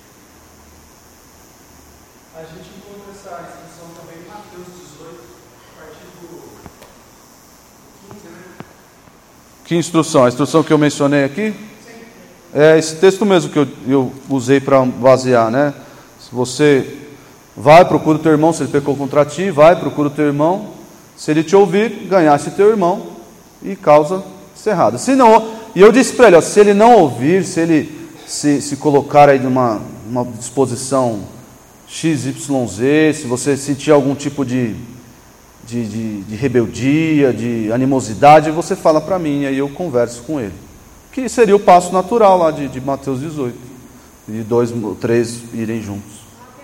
A gente encontra essa instrução também em Mateus dezoito, a partir do quinze, né? Que instrução? A instrução que eu mencionei aqui? É esse texto mesmo que eu, eu usei para basear, né? Se você vai, procura o teu irmão, se ele pecou contra ti, vai, procura o teu irmão, se ele te ouvir, ganhaste teu irmão e causa cerrada. Se não, e eu disse para ele, ó, se ele não ouvir, se ele se, se colocar aí numa uma disposição X Y Z, se você sentir algum tipo de, de, de, de rebeldia, de animosidade, você fala para mim, e aí eu converso com ele. Que seria o passo natural lá de, de Mateus dezoito, de dois, três irem juntos.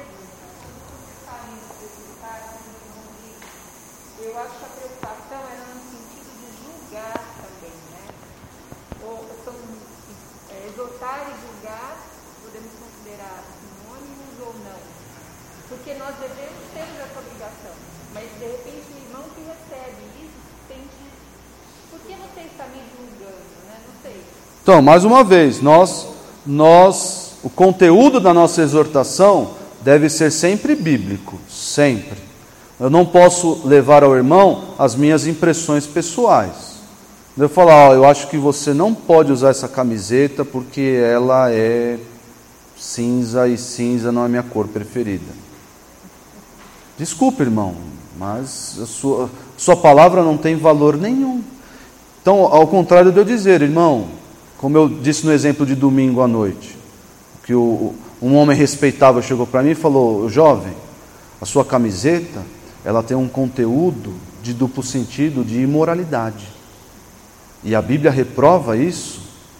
Eu acho que a preocupação era no sentido de julgar também, né? Ou são, é, exortar e julgar, podemos considerar sinônimos ou não? Porque nós devemos ter essa obrigação, mas de repente o irmão que recebe isso sente, por que você está me julgando, né? Não sei. Então, mais uma vez, nós, nós, o conteúdo da nossa exortação deve ser sempre bíblico, sempre. Eu não posso levar ao irmão as minhas impressões pessoais. Eu falar, ó, eu acho que você não pode usar essa camiseta porque ela é cinza e cinza não é minha cor preferida. Desculpe, irmão, mas a sua, sua palavra não tem valor nenhum. Então, ao contrário de eu dizer, irmão, como eu disse no exemplo de domingo à noite, que o, um homem respeitável chegou para mim e falou, jovem, a sua camiseta, ela tem um conteúdo de duplo sentido, de imoralidade. E a Bíblia reprova isso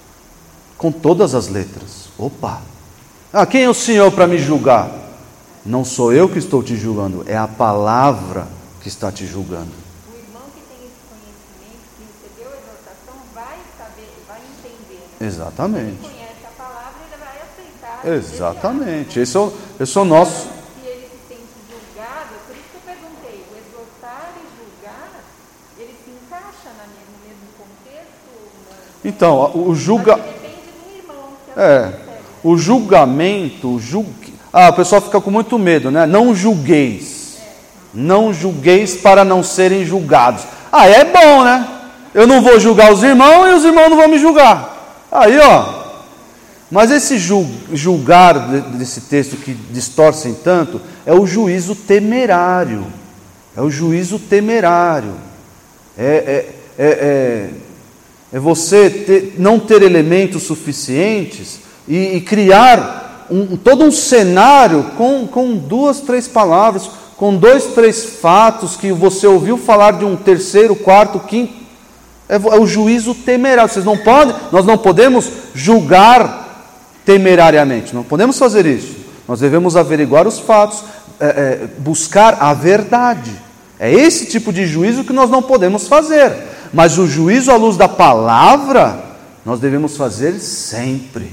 com todas as letras. Opa! Ah, quem é o Senhor para me julgar? Não sou eu que estou te julgando, é a palavra que está te julgando. O irmão que tem esse conhecimento, que recebeu a exortação, vai saber, vai entender. Né? Exatamente. Se ele conhece a palavra, ele vai aceitar. Exatamente. Esse é o, esse é o nosso... Se ele se sente julgado, por isso que eu perguntei, o exortar e julgar, ele se encaixa na mesmo, no mesmo contexto? Na... Então, o julga... Mas depende do irmão. Que é, recebe. o julgamento, o julg... ah, o pessoal fica com muito medo, né? Não julgueis. Não julgueis para não serem julgados. Ah, é bom, né? Eu não vou julgar os irmãos e os irmãos não vão me julgar. Aí, ó. Mas esse julgar desse texto que distorcem tanto é o juízo temerário. É o juízo temerário. É, é, é, é, é você ter, não ter elementos suficientes e, e criar um, todo um cenário com, com duas, três palavras, com dois, três fatos que você ouviu falar de um terceiro, quarto, quinto. É, é o juízo temerário. Vocês não podem, nós não podemos julgar temerariamente, não podemos fazer isso. Nós devemos averiguar os fatos, é, é, buscar a verdade. É esse tipo de juízo que nós não podemos fazer. Mas o juízo à luz da palavra, nós devemos fazer sempre.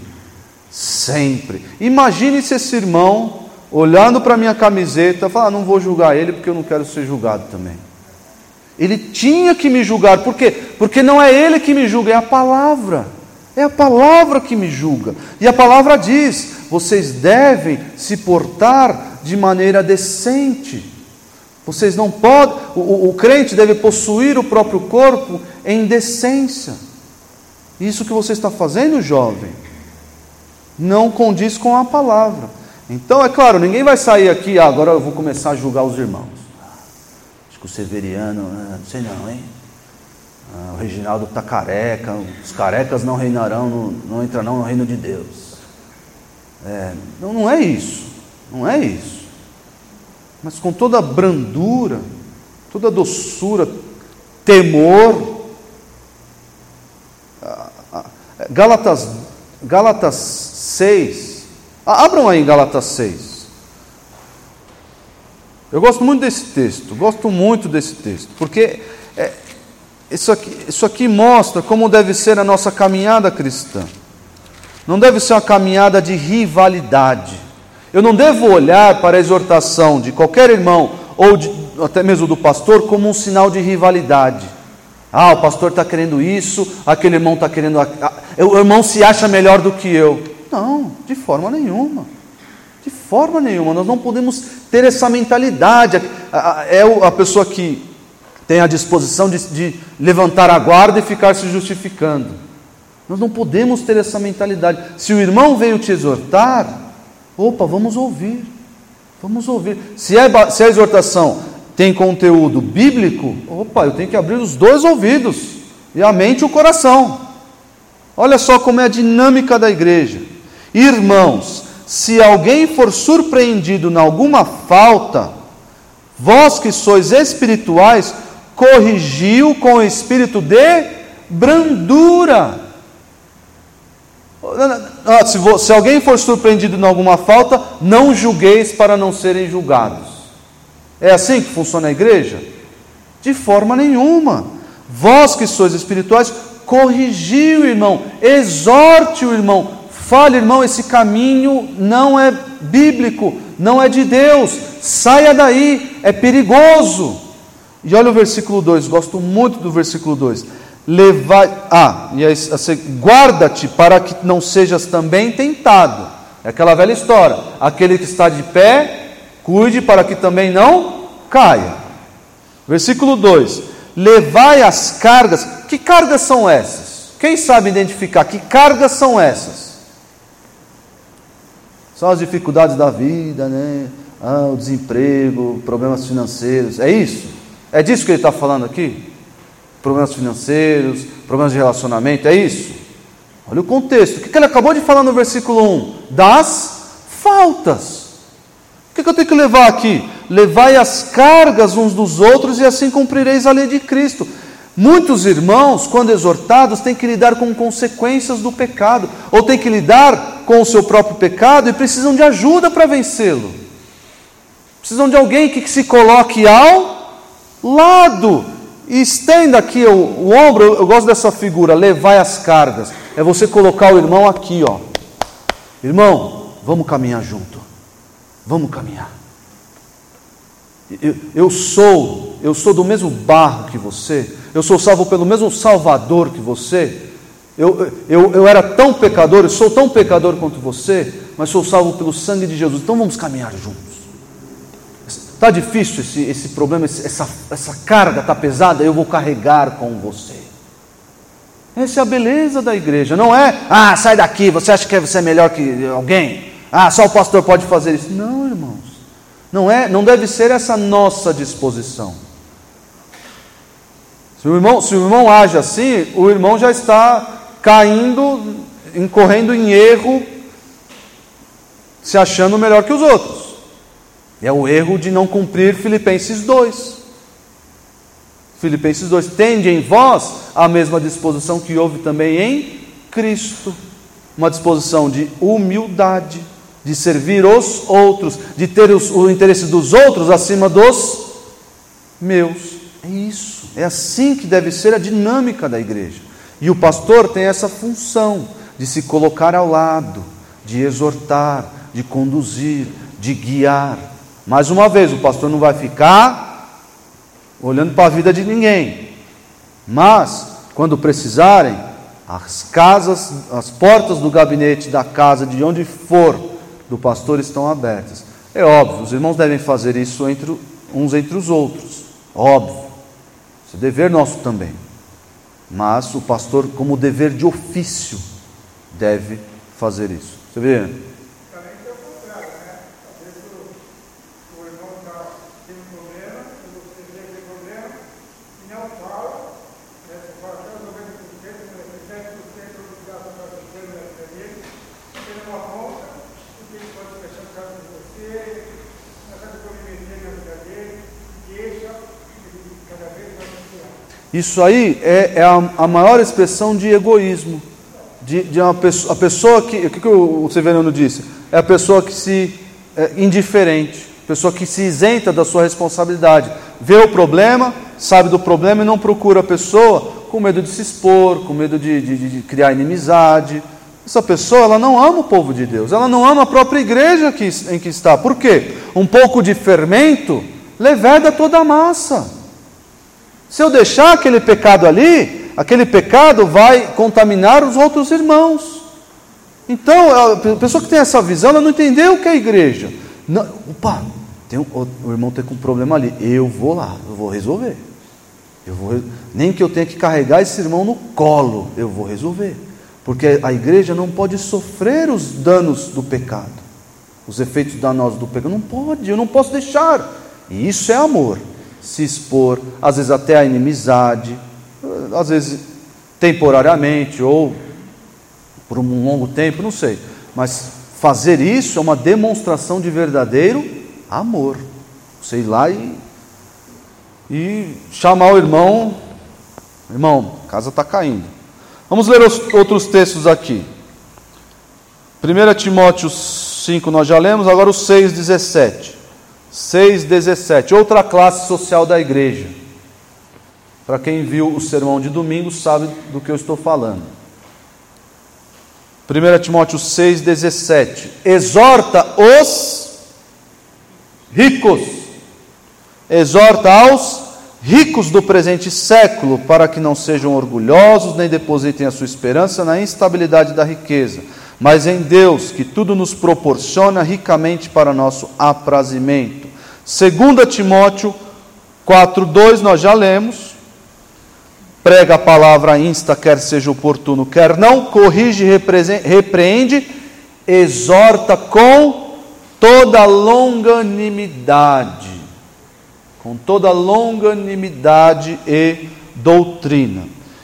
Sempre. Imagine se esse irmão, olhando para a minha camiseta, falar, ah, não vou julgar ele porque eu não quero ser julgado também. Ele tinha que me julgar. Por quê? Porque não é ele que me julga, é a palavra. É a palavra que me julga. E a palavra diz, vocês devem se portar de maneira decente. Vocês não podem, o, o crente deve possuir o próprio corpo em decência. Isso que você está fazendo, jovem, não condiz com a palavra. Então, é claro, ninguém vai sair aqui, ah, agora eu vou começar a julgar os irmãos. Acho que o Severiano, não sei não, hein? Ah, o Reginaldo está careca, os carecas não reinarão, no, não entrarão no reino de Deus. É, não, não é isso, não é isso. Mas com toda a brandura, toda a doçura, temor. Gálatas, Gálatas seis, abram aí em Gálatas seis. Eu gosto muito desse texto, gosto muito desse texto, porque é, isso, aqui, isso aqui mostra como deve ser a nossa caminhada cristã. Não deve ser uma caminhada de rivalidade. Eu não devo olhar para a exortação de qualquer irmão, ou de, até mesmo do pastor, como um sinal de rivalidade. Ah, o pastor está querendo isso, aquele irmão está querendo... O irmão se acha melhor do que eu. Não, de forma nenhuma. De forma nenhuma. Nós não podemos ter essa mentalidade. É a pessoa que tem a disposição de, de levantar a guarda e ficar se justificando. Nós não podemos ter essa mentalidade. Se o irmão veio te exortar, opa, vamos ouvir. Vamos ouvir. Se a, se a exortação tem conteúdo bíblico, opa, eu tenho que abrir os dois ouvidos, e a mente e o coração. Olha só como é a dinâmica da igreja. Irmãos, se alguém for surpreendido em alguma falta, vós que sois espirituais, corrigiu com o espírito de brandura. Se, se alguém for surpreendido em alguma falta, não julgueis para não serem julgados. É assim que funciona a igreja? De forma nenhuma. Vós que sois espirituais, corrigiu o irmão, exorte o irmão, fale, irmão, esse caminho não é bíblico, não é de Deus, saia daí, é perigoso. E olha o versículo dois, gosto muito do versículo dois. Levai, ah, e aí, guarda-te para que não sejas também tentado. É aquela velha história, aquele que está de pé, cuide para que também não caia. Versículo dois. Levai as cargas. Que cargas são essas? Quem sabe identificar que cargas são essas? São as dificuldades da vida, né? Ah, o desemprego, problemas financeiros. É isso? É disso que ele está falando aqui? Problemas financeiros, problemas de relacionamento, é isso? Olha o contexto. O que ele acabou de falar no versículo um? Das faltas. O que eu tenho que levar aqui? Levai as cargas uns dos outros e assim cumprireis a lei de Cristo. Muitos irmãos, quando exortados, têm que lidar com consequências do pecado, ou têm que lidar com o seu próprio pecado e precisam de ajuda para vencê-lo. Precisam de alguém que se coloque ao lado e estenda aqui o, o ombro. Eu, eu gosto dessa figura, levai as cargas. É você colocar o irmão aqui, ó. Irmão, vamos caminhar junto. Vamos caminhar. Eu, eu sou, eu sou do mesmo barro que você. Eu sou salvo pelo mesmo Salvador que você. Eu, eu, eu era tão pecador, eu sou tão pecador quanto você, mas sou salvo pelo sangue de Jesus. Então vamos caminhar juntos. Está difícil esse, esse problema, essa, essa carga está pesada, eu vou carregar com você. Essa é a beleza da igreja. Não é, ah, sai daqui, você acha que você é melhor que alguém? Ah, só o pastor pode fazer isso. Não, irmãos. Não é, não deve ser essa nossa disposição. Se o irmão, se o irmão age assim, o irmão já está caindo, incorrendo em erro, se achando melhor que os outros. É o erro de não cumprir Filipenses dois. Filipenses dois, tende em vós a mesma disposição que houve também em Cristo. Uma disposição de humildade, de servir os outros, de ter os, o interesse dos outros acima dos meus. É isso, é assim que deve ser a dinâmica da igreja. E o pastor tem essa função de se colocar ao lado, de exortar, de conduzir, de guiar. Mais uma vez, o pastor não vai ficar olhando para a vida de ninguém, mas quando precisarem, as casas, as portas do gabinete da casa, de onde for, do pastor estão abertas. É óbvio, os irmãos devem fazer isso entre, uns entre os outros, óbvio, isso é dever nosso também, mas o pastor, como dever de ofício, deve fazer isso. Você vê? Também tem o contrário, né? Às vezes o, o irmão está tendo um problema, você vê aquele problema e não fala, né? Você fala até os noventa por cento, sete por cento do gasto para o governo da dele, você não aponta, porque ele pode fechar o caso com você, na casa de comprometer na vida dele, deixa, cada vez mais pior. Isso aí é, é a, a maior expressão de egoísmo. De, de uma pessoa, a pessoa que, o que, que o, o Severiano disse? É a pessoa que se, é, indiferente, pessoa que se isenta da sua responsabilidade, vê o problema, sabe do problema e não procura a pessoa com medo de se expor, com medo de, de, de criar inimizade. Essa pessoa, ela não ama o povo de Deus, ela não ama a própria igreja que, em que está. Por quê? Um pouco de fermento leveda toda a massa. Se eu deixar aquele pecado ali, aquele pecado vai contaminar os outros irmãos. Então, a pessoa que tem essa visão, ela não entendeu o que é a igreja. Não, opa, tem um, o irmão tem um problema ali, eu vou lá, eu vou resolver. Eu vou, nem que eu tenha que carregar esse irmão no colo, eu vou resolver. Porque a igreja não pode sofrer os danos do pecado, os efeitos danosos do pecado. Não pode, eu não posso deixar. E isso é amor. Se expor, às vezes até a inimizade, às vezes temporariamente ou por um longo tempo, não sei. Mas fazer isso é uma demonstração de verdadeiro amor. Você ir lá e, e chamar o irmão, irmão, a casa está caindo. Vamos ler os outros textos aqui. primeiro Timóteo cinco nós já lemos, agora o seis, dezessete. seis, dezessete, outra classe social da igreja. Para quem viu o sermão de domingo sabe do que eu estou falando. primeiro Timóteo seis, dezessete. Exorta os ricos. Exorta aos ricos do presente século, para que não sejam orgulhosos, nem depositem a sua esperança na instabilidade da riqueza, mas em Deus, que tudo nos proporciona ricamente para nosso aprazimento. dois Timóteo quatro, dois, nós já lemos. Prega a palavra, insta, quer seja oportuno, quer não, corrige, repreende, exorta com toda longanimidade, com toda longanimidade e doutrina.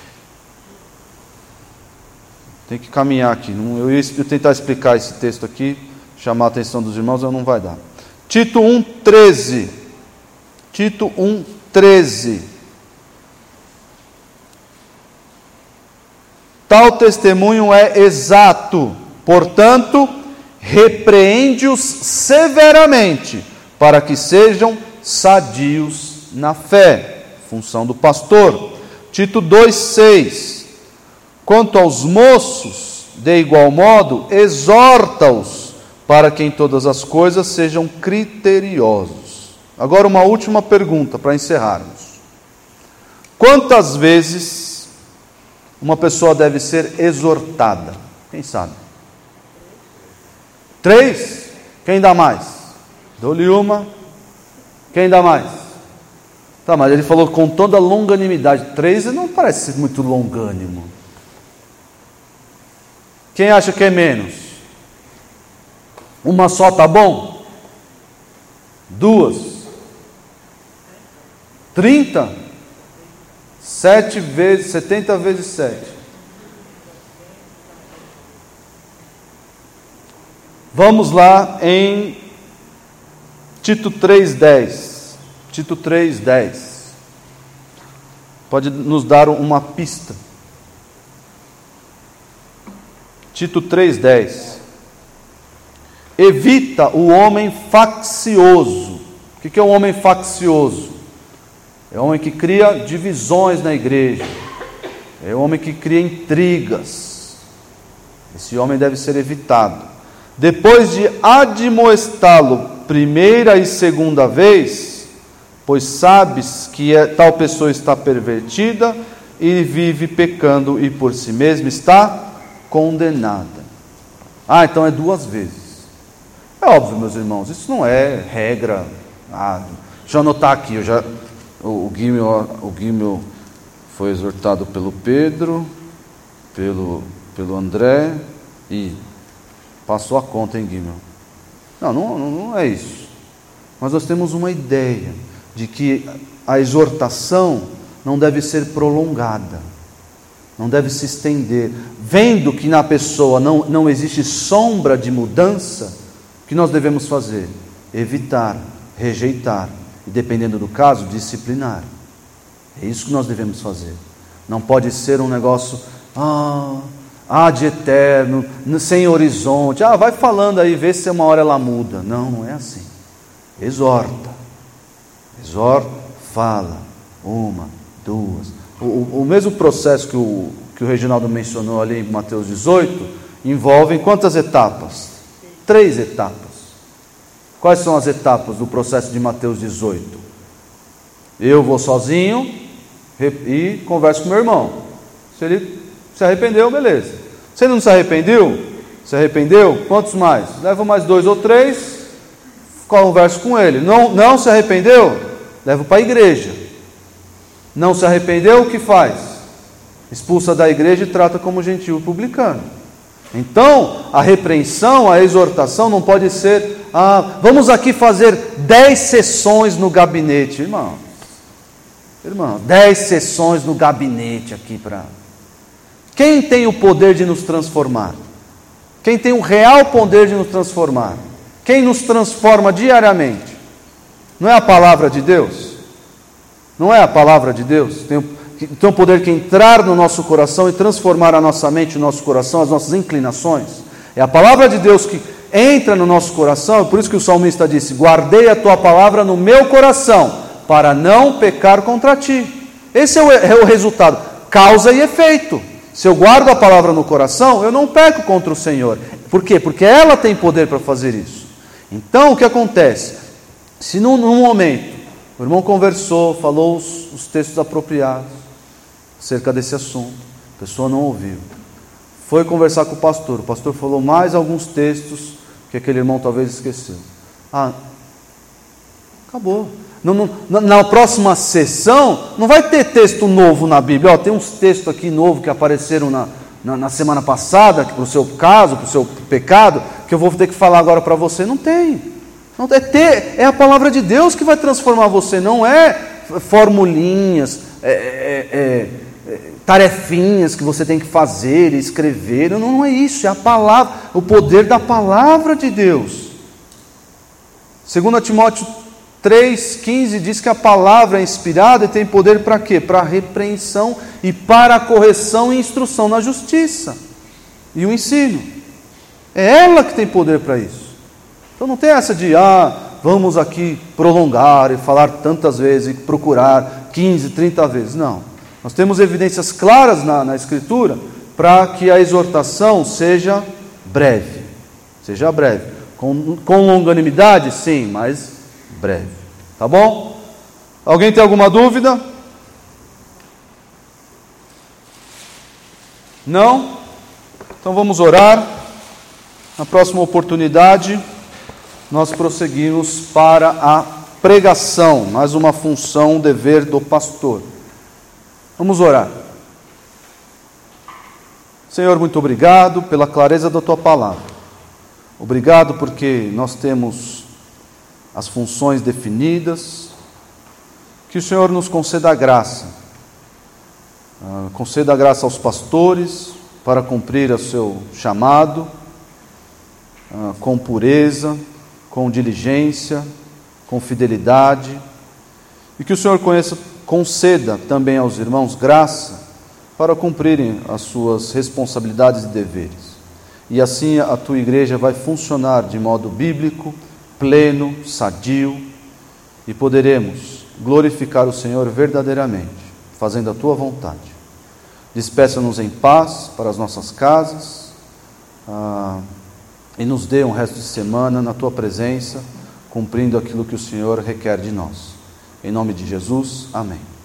Tem que caminhar aqui, eu ia tentar explicar esse texto aqui, chamar a atenção dos irmãos, não vai dar. Tito um, treze. Tito um, treze. Tal testemunho é exato, portanto, repreende-os severamente, para que sejam sadios na fé. Função do pastor. Tito dois, seis. Quanto aos moços, de igual modo, exorta-os, para que em todas as coisas sejam criteriosos. Agora uma última pergunta para encerrarmos. Quantas vezes uma pessoa deve ser exortada? Quem sabe? Três? Quem dá mais? Dou-lhe uma. Quem dá mais? Tá, mas ele falou com toda longanimidade. Três não parece ser muito longânimo. Quem acha que é menos? Uma só tá bom? Duas? Trinta? Sete vezes, setenta vezes sete. Vamos lá em Tito três, dez. Tito três, dez. Pode nos dar uma pista. Tito três, dez. Evita o homem faccioso. O que é um homem faccioso? É um homem que cria divisões na igreja. É um homem que cria intrigas. Esse homem deve ser evitado. Depois de admoestá-lo primeira e segunda vez, pois sabes que é, tal pessoa está pervertida e vive pecando e por si mesma está condenada. Ah, então é duas vezes. É óbvio, meus irmãos, isso não é regra. Ah, deixa eu anotar aqui, eu já... O Guimel, o Guimel foi exortado pelo Pedro, pelo, pelo André e passou a conta, hein, Guimel? Não, não, não é isso. Mas nós temos uma ideia de que a exortação não deve ser prolongada, não deve se estender. Vendo que na pessoa não, não existe sombra de mudança, o que nós devemos fazer? Evitar, rejeitar. E dependendo do caso, disciplinar. É isso que nós devemos fazer. Não pode ser um negócio ah, ah, de eterno, sem horizonte. Ah, vai falando aí, vê se uma hora ela muda. Não, não é assim. Exorta. Exorta, fala. Uma, duas. O, o, o mesmo processo que o, que o Reginaldo mencionou ali em Mateus dezoito, envolve quantas etapas? Três etapas. Quais são as etapas do processo de Mateus dezoito? Eu vou sozinho, e converso com meu irmão. Se ele se arrependeu, beleza. Se ele não se arrependeu, se arrependeu, quantos mais? Leva mais dois ou três, converso com ele. Não, não se arrependeu? Levo para a igreja. Não se arrependeu, o que faz? Expulsa da igreja e trata como gentil publicano. Então, a repreensão, a exortação não pode ser, ah, vamos aqui fazer dez sessões no gabinete. Irmão, irmão, dez sessões no gabinete aqui para... Quem tem o poder de nos transformar? Quem tem o real poder de nos transformar? Quem nos transforma diariamente? Não é a palavra de Deus? Não é a palavra de Deus? Tem o, tem o poder que entrar no nosso coração e transformar a nossa mente, o nosso coração, as nossas inclinações. É a palavra de Deus que entra no nosso coração, é por isso que o salmista disse, guardei a tua palavra no meu coração, para não pecar contra ti. Esse é o, é o resultado, causa e efeito. Se eu guardo a palavra no coração, eu não peco contra o Senhor. Por quê? Porque ela tem poder para fazer isso. Então, o que acontece? Se num, num momento, o irmão conversou, falou os, os textos apropriados acerca desse assunto, a pessoa não ouviu. Foi conversar com o pastor, o pastor falou mais alguns textos que aquele irmão talvez esqueceu. Ah, acabou. No, no, na próxima sessão, não vai ter texto novo na Bíblia. Ó, tem uns textos aqui novos que apareceram na, na, na semana passada, para o seu caso, para o seu pecado, que eu vou ter que falar agora para você. Não tem. Não, é, ter, é a palavra de Deus que vai transformar você, não é formulinhas, é, é, é, é, tarefinhas que você tem que fazer e escrever. Não, não é isso, é a palavra, o poder da palavra de Deus. Segundo Timóteo três, quinze diz que a palavra é inspirada e tem poder para quê? Para a repreensão e para a correção e instrução na justiça e o ensino. É ela que tem poder para isso. Então não tem essa de, ah, vamos aqui prolongar e falar tantas vezes e procurar quinze, trinta vezes. Não. Nós temos evidências claras na, na Escritura para que a exortação seja breve. Seja breve. Com, com longanimidade, sim, mas breve. Tá bom? Alguém tem alguma dúvida? Não? Então vamos orar. Na próxima oportunidade, nós prosseguimos para a pregação, mais uma função, um dever do pastor. Vamos orar. Senhor, muito obrigado pela clareza da Tua palavra. Obrigado porque nós temos as funções definidas. Que o Senhor nos conceda a graça. Uh, conceda a graça aos pastores para cumprir o seu chamado, uh, com pureza, com diligência, com fidelidade. E que o Senhor conheça, conceda também aos irmãos graça para cumprirem as suas responsabilidades e deveres. E assim a Tua igreja vai funcionar de modo bíblico, pleno, sadio, e poderemos glorificar o Senhor verdadeiramente, fazendo a Tua vontade. Despeça-nos em paz para as nossas casas, ah, e nos dê um resto de semana na Tua presença, cumprindo aquilo que o Senhor requer de nós. Em nome de Jesus, amém.